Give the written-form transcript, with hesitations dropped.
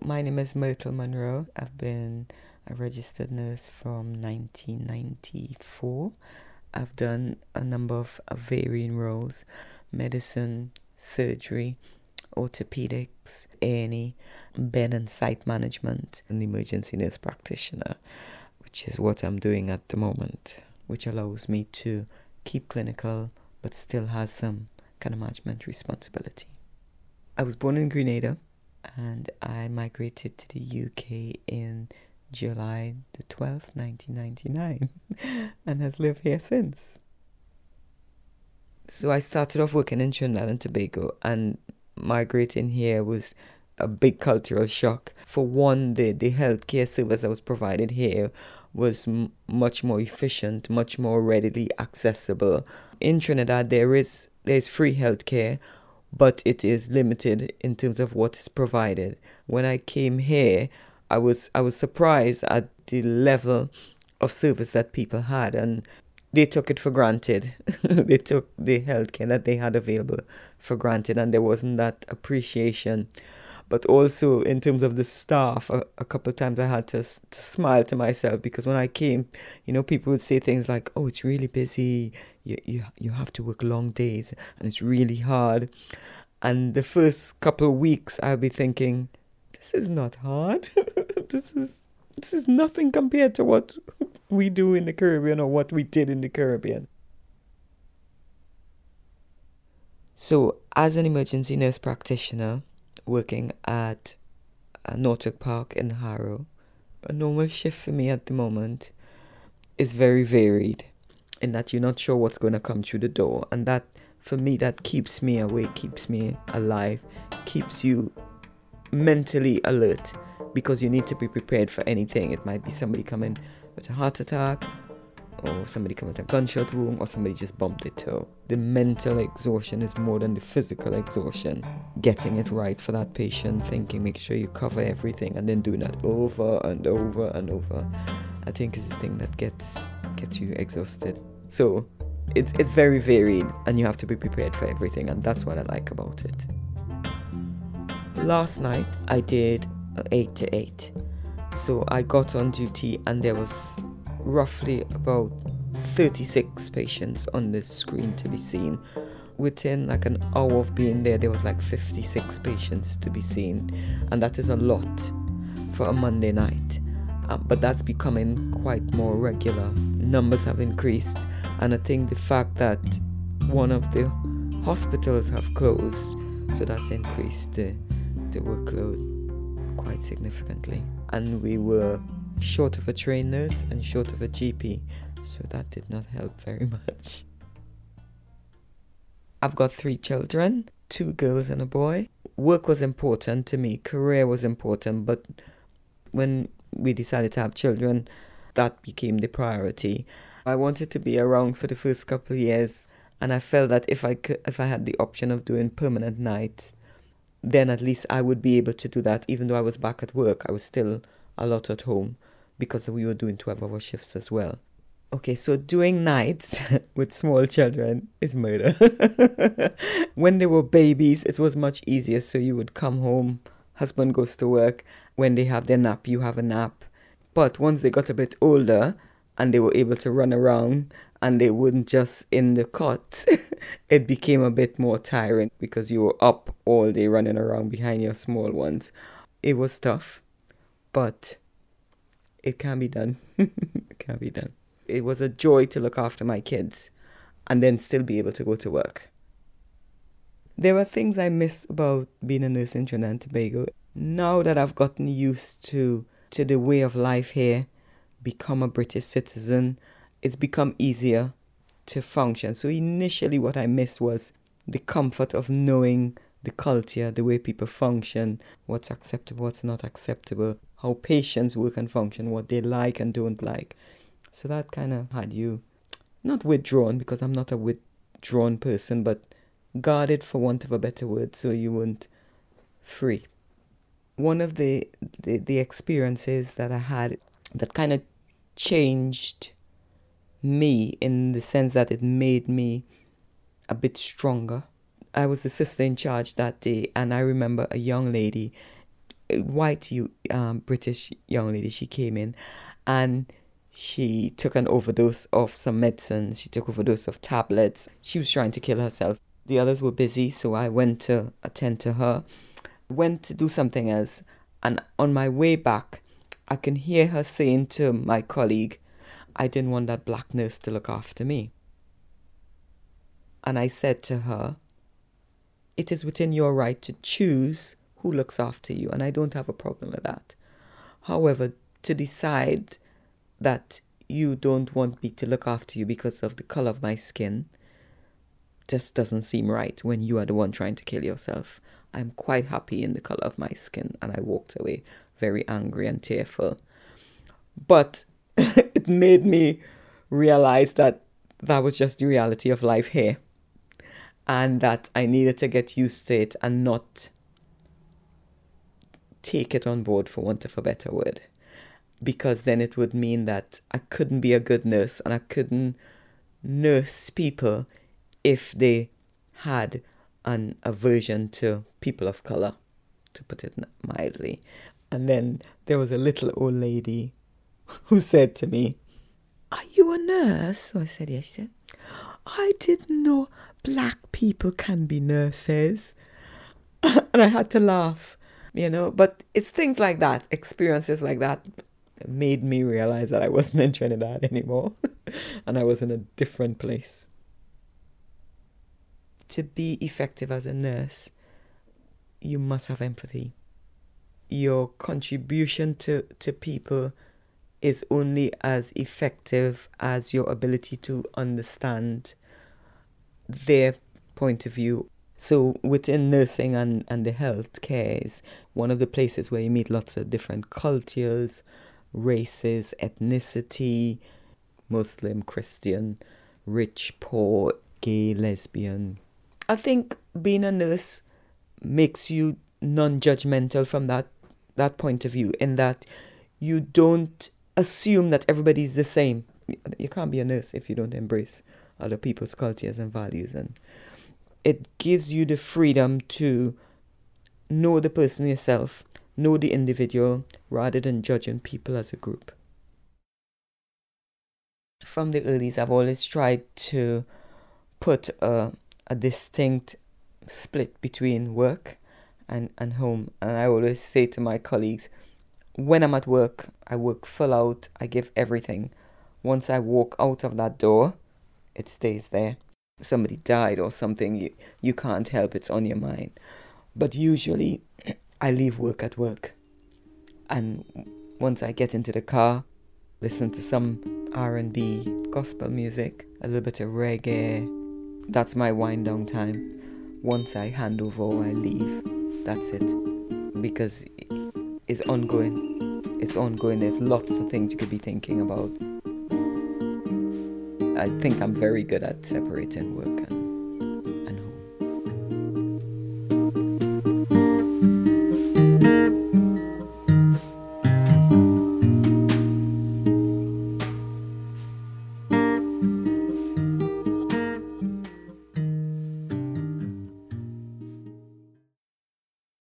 My name is Myrtle Monroe. I've been a registered nurse from 1994. I've done a number of varying roles: medicine, surgery, orthopedics, A&E, bed and site management, and emergency nurse practitioner, which is what I'm doing at the moment, which allows me to keep clinical but still has some kind of management responsibility. I was born in Grenada and I migrated to the UK in July the 12th, 1999 and has lived here since. So I started off working in Trinidad and Tobago, and migrating here was a big cultural shock. For one, the healthcare service that was provided here was much more efficient, much more readily accessible. In Trinidad, there's free healthcare, but it is limited in terms of what is provided. When I came here, I was surprised at the level of service that people had, and they took it for granted. They took the healthcare that they had available for granted, and there wasn't that appreciation. But also in terms of the staff, a couple of times I had to smile to myself, because when I came, people would say things like, "Oh, it's really busy. You have to work long days, and it's really hard." And the first couple of weeks, I'll be thinking, "This is not hard. This is nothing compared to what we do in the Caribbean or what we did in the Caribbean." So, as an emergency nurse practitioner working at Norfolk Park in Harrow, a normal shift for me at the moment is very varied, in that you're not sure what's going to come through the door, and that, for me, that keeps me awake, keeps me alive, keeps you mentally alert, because you need to be prepared for anything. It might be somebody coming with a heart attack, or somebody coming with a gunshot wound, or somebody just bumped their toe. The mental exhaustion is more than the physical exhaustion. Getting it right for that patient, thinking, make sure you cover everything, and then doing that over and over and over, I think is the thing that gets you exhausted. So it's very varied, and you have to be prepared for everything, and that's what I like about it. Last night I did 8 to 8. So I got on duty and there was roughly about 36 patients on the screen to be seen. Within like an hour of being there was like 56 patients to be seen, and that is a lot for a Monday night. But that's becoming quite more regular. Numbers have increased, and I think the fact that one of the hospitals have closed, so that's increased the workload quite significantly. And we were short of a trained nurse and short of a GP, so that did not help very much. I've got 3 children, 2 girls and a boy. Work was important to me, career was important, but when we decided to have children, that became the priority. I wanted to be around for the first couple of years, and I felt that if I had the option of doing permanent nights, then at least I would be able to do that. Even though I was back at work, I was still a lot at home, because we were doing 12-hour shifts as well. Okay, so doing nights with small children is murder. When they were babies, it was much easier. So you would come home, husband goes to work. When they have their nap, you have a nap. But once they got a bit older and they were able to run around and they weren't just in the cot, it became a bit more tiring, because you were up all day running around behind your small ones. It was tough, but it can be done. It can be done. It was a joy to look after my kids and then still be able to go to work. There were things I missed about being a nurse in Trinidad and Tobago. Now that I've gotten used to the way of life here, become a British citizen, it's become easier to function. So initially what I missed was the comfort of knowing the culture, the way people function, what's acceptable, what's not acceptable, how patients work and function, what they like and don't like. So that kind of had you not withdrawn, because I'm not a withdrawn person, but guarded, for want of a better word, so you weren't free. One of the experiences that I had that kind of changed me, in the sense that it made me a bit stronger. I was the sister in charge that day, and I remember a young lady British young lady. She came in and she took an overdose of some medicines. She took overdose of tablets. She was trying to kill herself. The others were busy, so I went to attend to her. Went to do something else. And on my way back, I can hear her saying to my colleague, I didn't want that black nurse to look after me. And I said to her, it is within your right to choose who looks after you, and I don't have a problem with that. However, to decide that you don't want me to look after you because of the color of my skin just doesn't seem right when you are the one trying to kill yourself. I'm quite happy in the color of my skin, and I walked away very angry and tearful. But it made me realize that was just the reality of life here, and that I needed to get used to it and not take it on board, for want of a better word, because then it would mean that I couldn't be a good nurse and I couldn't nurse people if they had an aversion to people of color, to put it mildly. And then there was a little old lady who said to me, are you a nurse? So I said, yes. She said, I didn't know black people can be nurses. And I had to laugh, but it's things like that, experiences like that made me realize that I wasn't in Trinidad anymore and I was in a different place. To be effective as a nurse, you must have empathy. Your contribution to people is only as effective as your ability to understand their point of view. So within nursing and the healthcare is one of the places where you meet lots of different cultures, races, ethnicity, Muslim, Christian, rich, poor, gay, lesbian. I think being a nurse makes you non-judgmental from that point of view, in that you don't assume that everybody's the same. You can't be a nurse if you don't embrace other people's cultures and values, and it gives you the freedom to know the person yourself, know the individual, rather than judging people as a group. From the earlies, I've always tried to put a distinct split between work and home. And I always say to my colleagues, when I'm at work, I work full out, I give everything. Once I walk out of that door, it stays there. Somebody died or something, you can't help, it's on your mind. But usually, I leave work at work. And once I get into the car, listen to some R&B, gospel music, a little bit of reggae. That's my wind down time. Once I hand over or I leave, that's it. Because it's ongoing. It's ongoing. There's lots of things you could be thinking about. I think I'm very good at separating work and